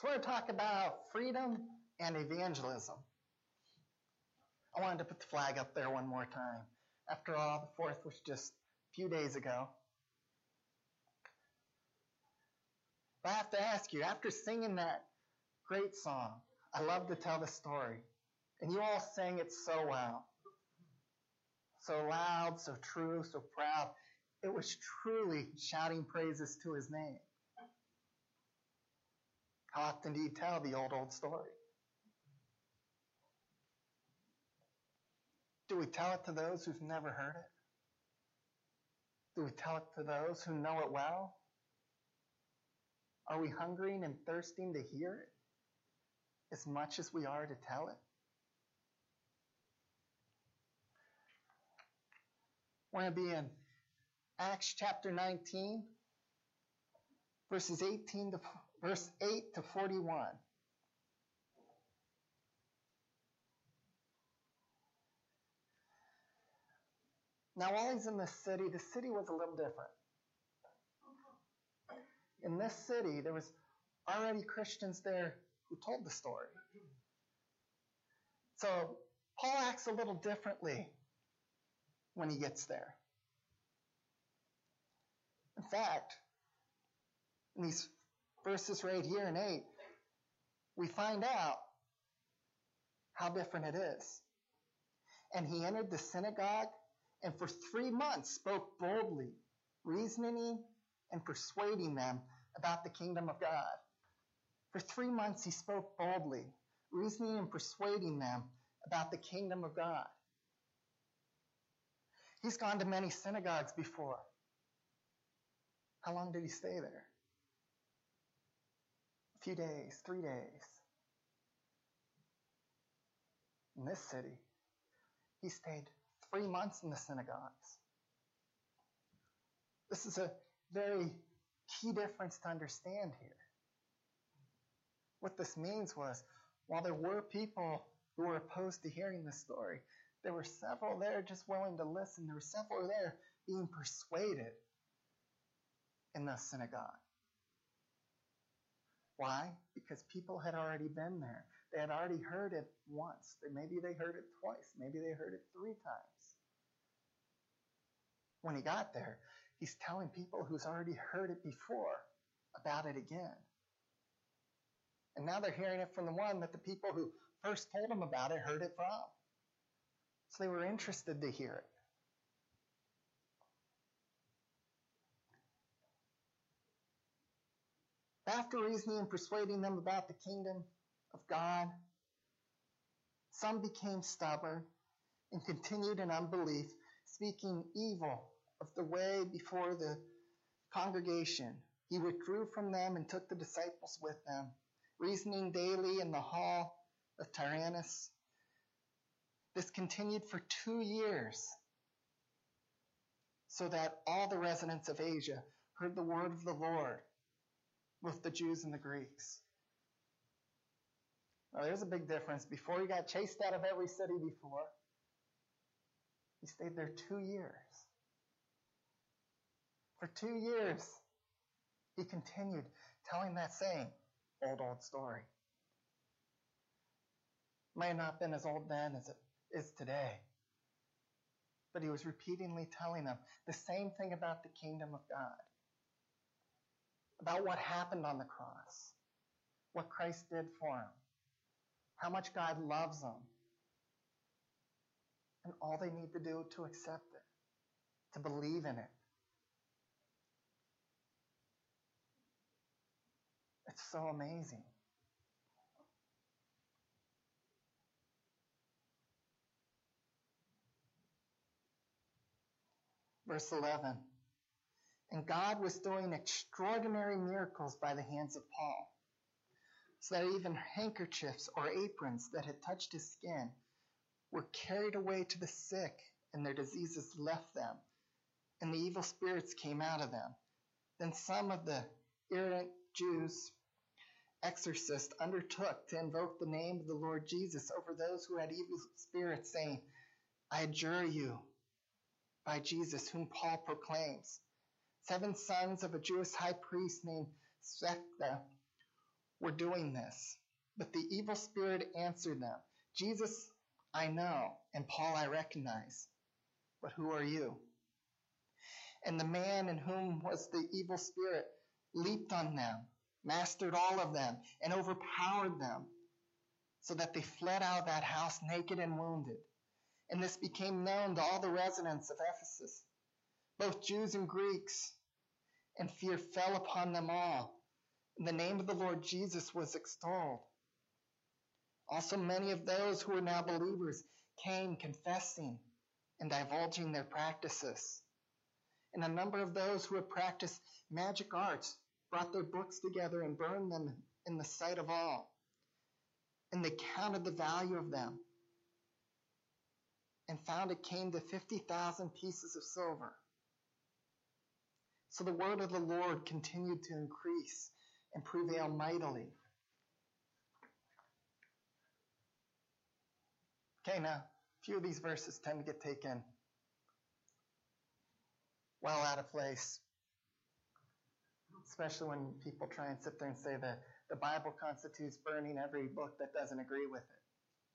So we're going to talk about freedom and evangelism. I wanted to put the flag up there one more time. After all, the 4th was just a few days ago. But I have to ask you, after singing that great song, I love to tell the story, and you all sang it so well. So loud, so true, so proud. It was truly shouting praises to his name. How often do you tell the old story? Do we tell it to those who've never heard it? Do we tell it to those who know it well? Are we hungering and thirsting to hear it as much as we are to tell it? We're going to be in Acts chapter 19, verse 8 to 41. Now, while he's in this city, the city was a little different. In this city, there was already Christians there who told the story. So Paul acts a little differently when he gets there. In fact, in these verses right here in 8, we find out how different it is. And he entered the synagogue and for 3 months spoke boldly, reasoning and persuading them about the kingdom of God. For 3 months he spoke boldly, reasoning and persuading them about the kingdom of God. He's gone to many synagogues before. How long did he stay there? A few days, 3 days. In this city, he stayed 3 months in the synagogues. This is a very key difference to understand here. What this means was, while there were people who were opposed to hearing this story, there were several there just willing to listen. There were several there being persuaded in the synagogue. Why? Because people had already been there. They had already heard it once. Maybe they heard it twice. Maybe they heard it 3 times. When he got there, he's telling people who's already heard it before about it again. And now they're hearing it from the one that the people who first told them about it heard it from. So they were interested to hear it. After reasoning and persuading them about the kingdom of God, some became stubborn and continued in unbelief, speaking evil of the way before the congregation. He withdrew from them and took the disciples with them, reasoning daily in the hall of Tyrannus. This continued for 2 years, so that all the residents of Asia heard the word of the Lord, both the Jews and the Greeks. Now, there's a big difference. Before he got chased out of every city before, he stayed there 2 years. For 2 years, he continued telling that same old story. Might have not been as old then as it is today. But he was repeatedly telling them the same thing about the kingdom of God. About what happened on the cross. What Christ did for him. How much God loves them. And all they need to do to accept it. To believe in it. It's so amazing. Verse 11. And God was doing extraordinary miracles by the hands of Paul, so that even handkerchiefs or aprons that had touched his skin were carried away to the sick, and their diseases left them, and the evil spirits came out of them. Then some of the errant Jews, exorcists, undertook to invoke the name of the Lord Jesus over those who had evil spirits, saying, I adjure you by Jesus, whom Paul proclaims. 7 sons of a Jewish high priest named Shecta were doing this. But the evil spirit answered them, Jesus, I know, and Paul I recognize, but who are you? And the man in whom was the evil spirit leaped on them, mastered all of them, and overpowered them, so that they fled out of that house naked and wounded. And this became known to all the residents of Ephesus, both Jews and Greeks, and fear fell upon them all. And the name of the Lord Jesus was extolled. Also many of those who were now believers came confessing and divulging their practices. And a number of those who had practiced magic arts brought their books together and burned them in the sight of all. And they counted the value of them and found it came to 50,000 pieces of silver. So the word of the Lord continued to increase and prevail mightily. Okay, now, a few of these verses tend to get taken well out of place, especially when people try and sit there and say that the Bible constitutes burning every book that doesn't agree with it.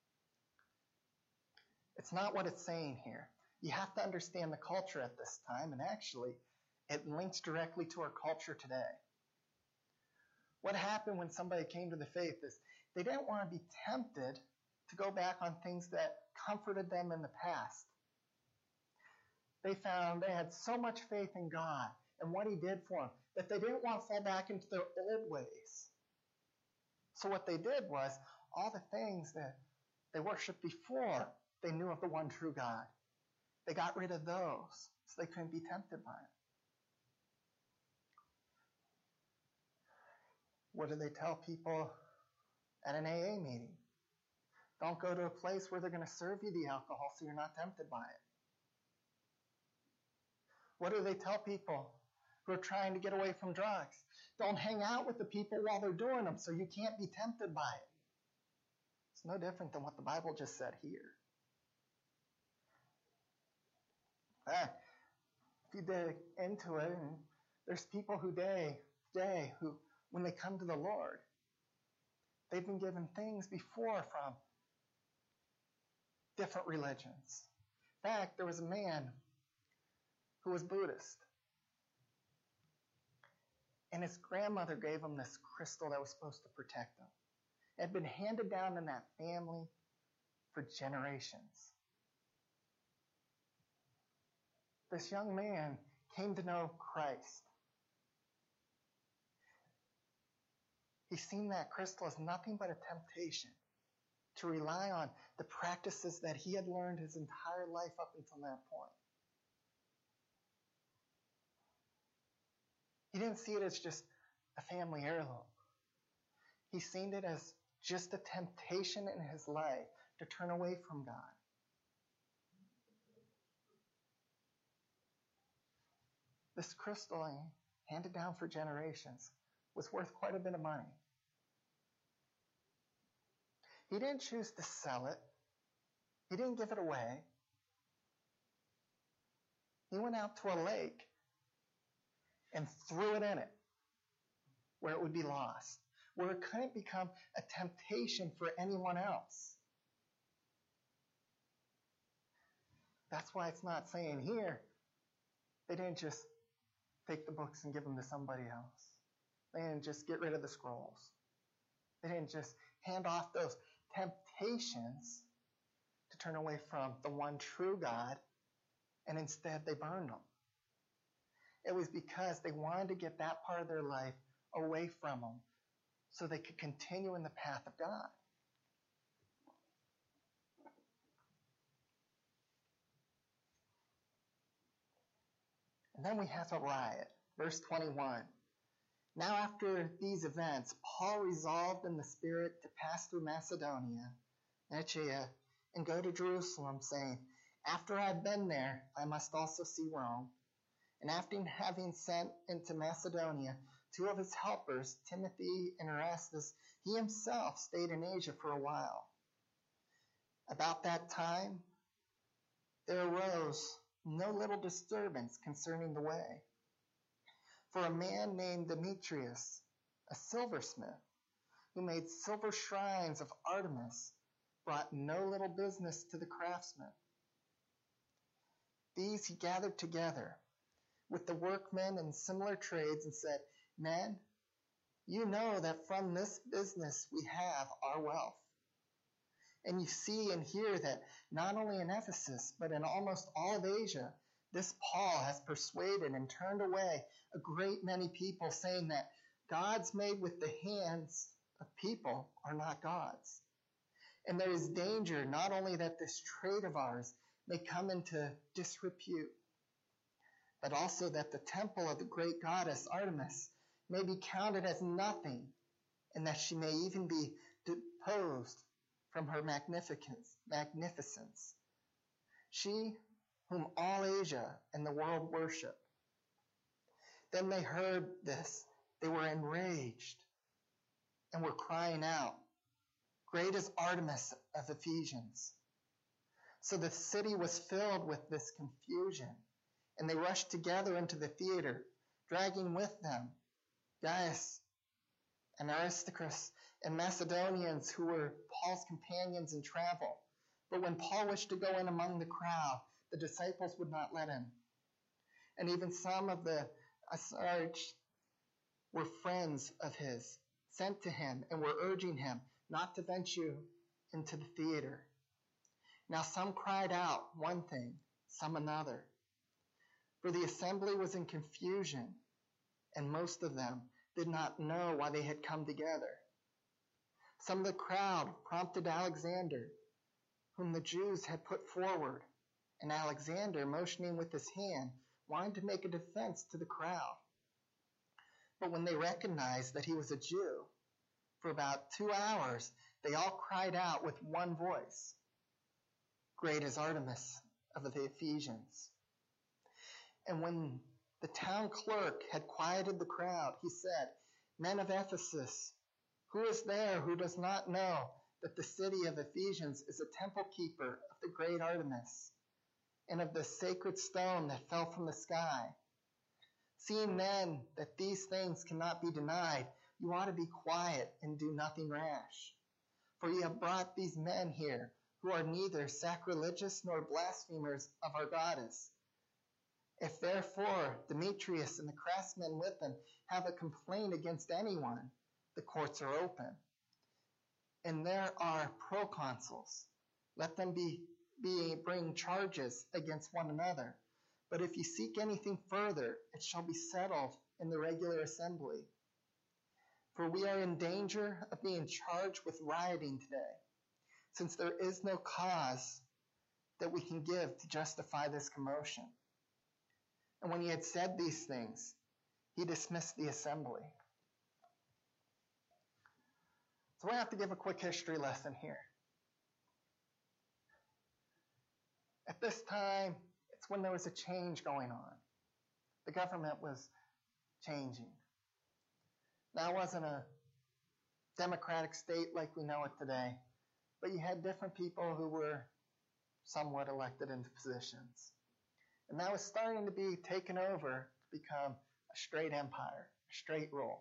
It's not what it's saying here. You have to understand the culture at this time, and actually, it links directly to our culture today. What happened when somebody came to the faith is they didn't want to be tempted to go back on things that comforted them in the past. They found they had so much faith in God and what He did for them that they didn't want to fall back into their old ways. So what they did was all the things that they worshiped before they knew of the one true God, they got rid of those so they couldn't be tempted by it. What do they tell people at an AA meeting? Don't go to a place where they're going to serve you the alcohol so you're not tempted by it. What do they tell people who are trying to get away from drugs? Don't hang out with the people while they're doing them so you can't be tempted by it. It's no different than what the Bible just said here. In fact, if you dig into it, and there's people who who, when they come to the Lord, they've been given things before from different religions. In fact, there was a man who was Buddhist. And his grandmother gave him this crystal that was supposed to protect him. It had been handed down in that family for generations. This young man came to know Christ. He's seen that crystal as nothing but a temptation to rely on the practices that he had learned his entire life up until that point. He didn't see it as just a family heirloom. He's seen it as just a temptation in his life to turn away from God. This crystal, handed down for generations, was worth quite a bit of money. He didn't choose to sell it. He didn't give it away. He went out to a lake and threw it in it where it would be lost, where it couldn't become a temptation for anyone else. That's why it's not saying here, they didn't just take the books and give them to somebody else. They didn't just get rid of the scrolls. They didn't just hand off those temptations to turn away from the one true God, and instead they burned them. It was because they wanted to get that part of their life away from them so they could continue in the path of God. And then we have a riot. Verse 21. Now after these events, Paul resolved in the Spirit to pass through Macedonia, Achaia, and go to Jerusalem, saying, after I've been there, I must also see Rome. And after having sent into Macedonia 2 of his helpers, Timothy and Erastus, he himself stayed in Asia for a while. About that time, there arose no little disturbance concerning the way. For a man named Demetrius, a silversmith, who made silver shrines of Artemis, brought no little business to the craftsmen. These he gathered together with the workmen in similar trades and said, "Men, you know that from this business we have our wealth. And you see and hear that not only in Ephesus, but in almost all of Asia, this Paul has persuaded and turned away a great many people, saying that gods made with the hands of people are not gods. And there is danger not only that this trade of ours may come into disrepute, but also that the temple of the great goddess Artemis may be counted as nothing, and that she may even be deposed from her magnificence. She whom all Asia and the world worship." Then they heard this. They were enraged and were crying out, "Great is Artemis of Ephesians." So the city was filled with this confusion, and they rushed together into the theater, dragging with them Gaius and Aristarchus and Macedonians who were Paul's companions in travel. But when Paul wished to go in among the crowd, the disciples would not let him. And even some of the Aristarchs were friends of his, sent to him and were urging him not to venture into the theater. Now some cried out one thing, some another. For the assembly was in confusion, and most of them did not know why they had come together. Some of the crowd prompted Alexander, whom the Jews had put forward, and Alexander, motioning with his hand, wanted to make a defense to the crowd. But when they recognized that he was a Jew, for about 2 hours they all cried out with one voice, "Great is Artemis of the Ephesians." And when the town clerk had quieted the crowd, he said, "Men of Ephesus, who is there who does not know that the city of Ephesians is a temple keeper of the great Artemis, and of the sacred stone that fell from the sky? Seeing then that these things cannot be denied, you ought to be quiet and do nothing rash. For you have brought these men here, who are neither sacrilegious nor blasphemers of our goddess. If therefore Demetrius and the craftsmen with him have a complaint against anyone, the courts are open. And there are proconsuls. Let them bring charges against one another. But if you seek anything further, it shall be settled in the regular assembly. For we are in danger of being charged with rioting today, since there is no cause that we can give to justify this commotion." And when he had said these things, he dismissed the assembly. So we have to give a quick history lesson here. At this time, it's when there was a change going on. The government was changing. Now, it wasn't a democratic state like we know it today, but you had different people who were somewhat elected into positions. And that was starting to be taken over to become a straight empire, a straight rule.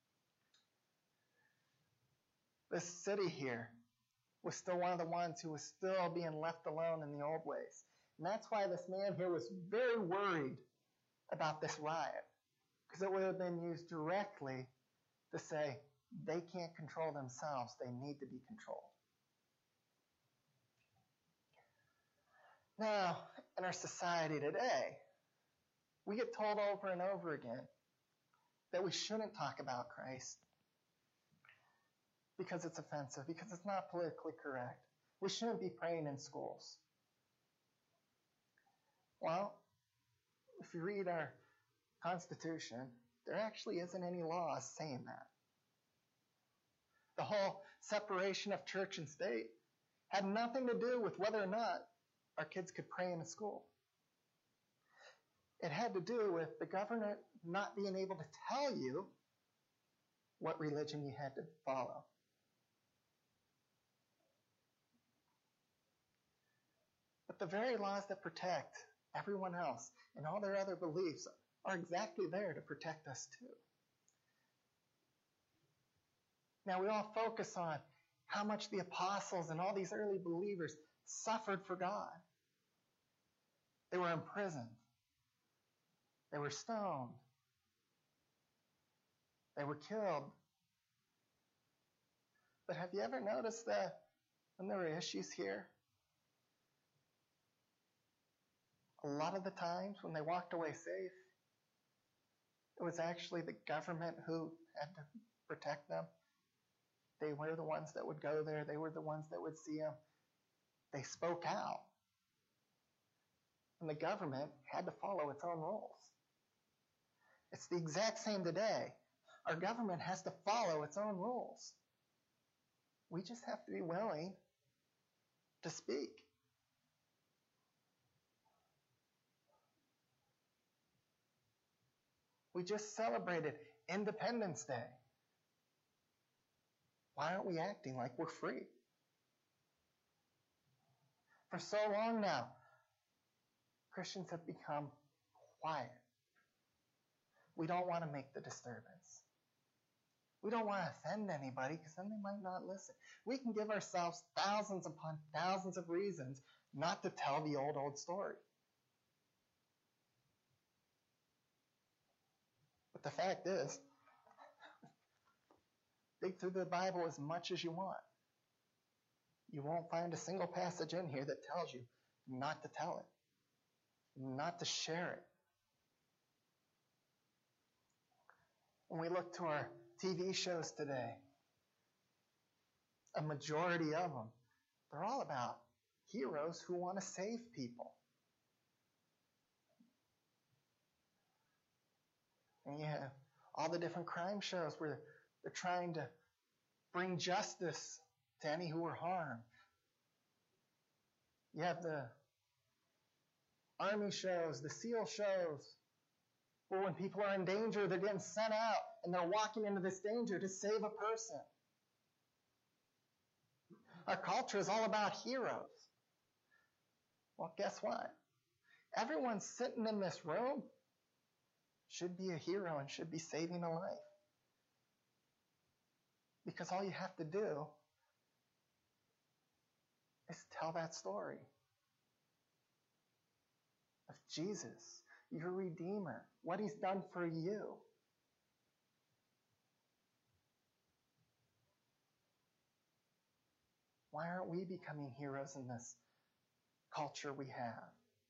This city here was still one of the ones who was still being left alone in the old ways. And that's why this man here was very worried about this riot, because it would have been used directly to say they can't control themselves, they need to be controlled. Now, in our society today, we get told over and over again that we shouldn't talk about Christ because it's offensive, because it's not politically correct. We shouldn't be praying in schools. Well, if you read our Constitution, there actually isn't any laws saying that. The whole separation of church and state had nothing to do with whether or not our kids could pray in a school. It had to do with the government not being able to tell you what religion you had to follow. But the very laws that protect everyone else and all their other beliefs are exactly there to protect us too. Now, we all focus on how much the apostles and all these early believers suffered for God. They were imprisoned. They were stoned. They were killed. But have you ever noticed that when there were issues here, a lot of the times when they walked away safe, it was actually the government who had to protect them. They were the ones that would go there. They were the ones that would see them. They spoke out. And the government had to follow its own rules. It's the exact same today. Our government has to follow its own rules. We just have to be willing to speak. We just celebrated Independence Day. Why aren't we acting like we're free? For so long now, Christians have become quiet. We don't want to make the disturbance. We don't want to offend anybody because then they might not listen. We can give ourselves thousands upon thousands of reasons not to tell the old story. But the fact is, dig through the Bible as much as you want. You won't find a single passage in here that tells you not to tell it, not to share it. When we look to our TV shows today, a majority of them, they're all about heroes who want to save people. And you have all the different crime shows where they're trying to bring justice to any who were harmed. You have the army shows, the SEAL shows, where when people are in danger, they're getting sent out and they're walking into this danger to save a person. Our culture is all about heroes. Well, guess what? Everyone sitting in this room should be a hero and should be saving a life. Because all you have to do is tell that story of Jesus, your Redeemer, what He's done for you. Why aren't we becoming heroes in this culture we have?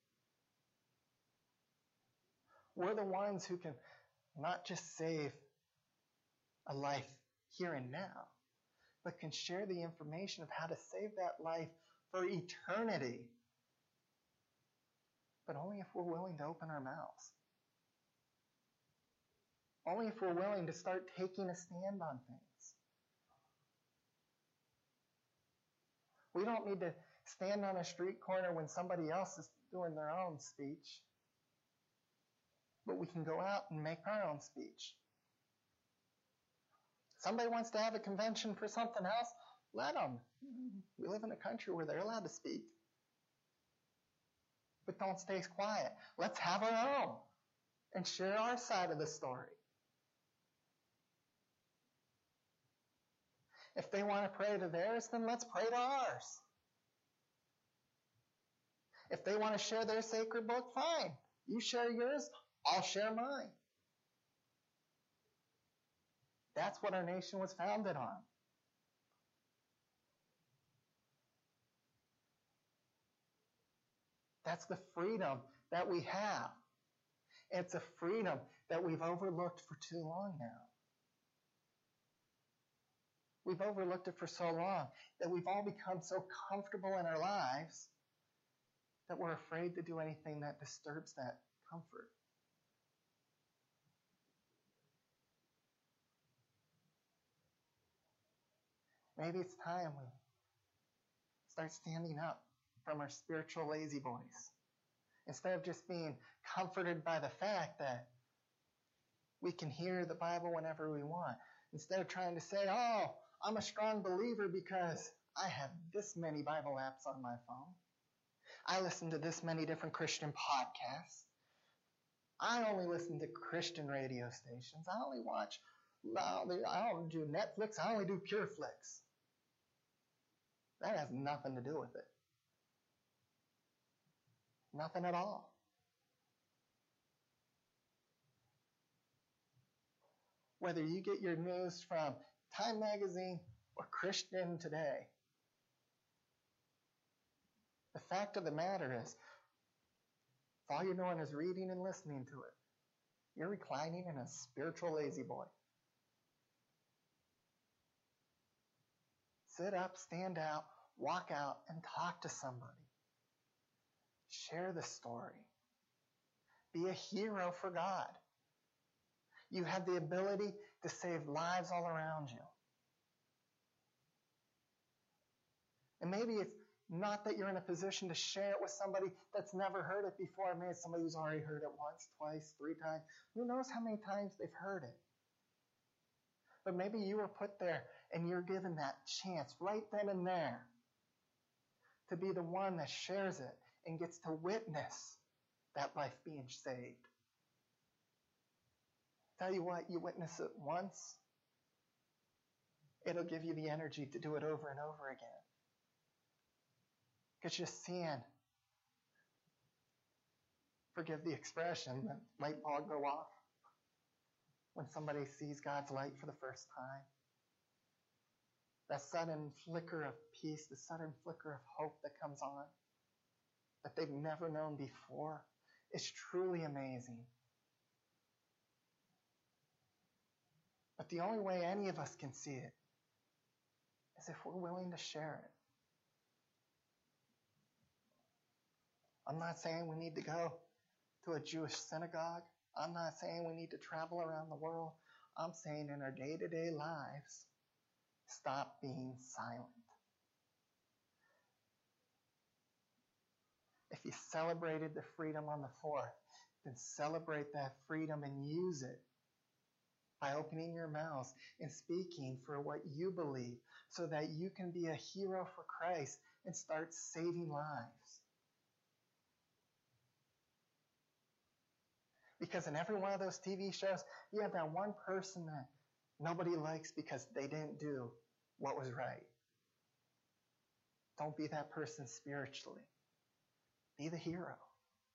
We're the ones who can not just save a life here and now, but can share the information of how to save that life for eternity. But only if we're willing to open our mouths. Only if we're willing to start taking a stand on things. We don't need to stand on a street corner when somebody else is doing their own speech. But we can go out and make our own speech. Somebody wants to have a convention for something else, let them. We live in a country where they're allowed to speak. But don't stay quiet. Let's have our own and share our side of the story. If they want to pray to theirs, then let's pray to ours. If they want to share their sacred book, fine. You share yours, I'll share mine. That's what our nation was founded on. That's the freedom that we have. It's a freedom that we've overlooked for too long now. We've overlooked it for so long that we've all become so comfortable in our lives that we're afraid to do anything that disturbs that comfort. Maybe it's time we start standing up from our spiritual lazy boys. Instead of just being comforted by the fact that we can hear the Bible whenever we want. Instead of trying to say, oh, I'm a strong believer because I have this many Bible apps on my phone. I listen to this many different Christian podcasts. I only listen to Christian radio stations. I only watch I don't do Netflix, I only do PureFlix. That has nothing to do with it. Nothing at all. Whether you get your news from Time Magazine or Christian Today, the fact of the matter is, if all you're doing is reading and listening to it, you're reclining in a spiritual lazy boy. Sit up, stand out, walk out, and talk to somebody. Share the story. Be a hero for God. You have the ability to save lives all around you. And maybe it's not that you're in a position to share it with somebody that's never heard it before. Maybe it's somebody who's already heard it once, twice, 3 times. Who knows how many times they've heard it? But maybe you were put there and you're given that chance right then and there to be the one that shares it and gets to witness that life being saved. Tell you what, you witness it once, it'll give you the energy to do it over and over again. Because you're seeing, forgive the expression, the light bulb go off when somebody sees God's light for the first time. That sudden flicker of peace, the sudden flicker of hope that comes on that they've never known before is truly amazing. But the only way any of us can see it is if we're willing to share it. I'm not saying we need to go to a Jewish synagogue. I'm not saying we need to travel around the world. I'm saying in our day-to-day lives, stop being silent. If you celebrated the freedom on the 4th, then celebrate that freedom and use it by opening your mouths and speaking for what you believe so that you can be a hero for Christ and start saving lives. Because in every one of those TV shows, you have that one person that nobody likes because they didn't do what was right. Don't be that person spiritually. Be the hero.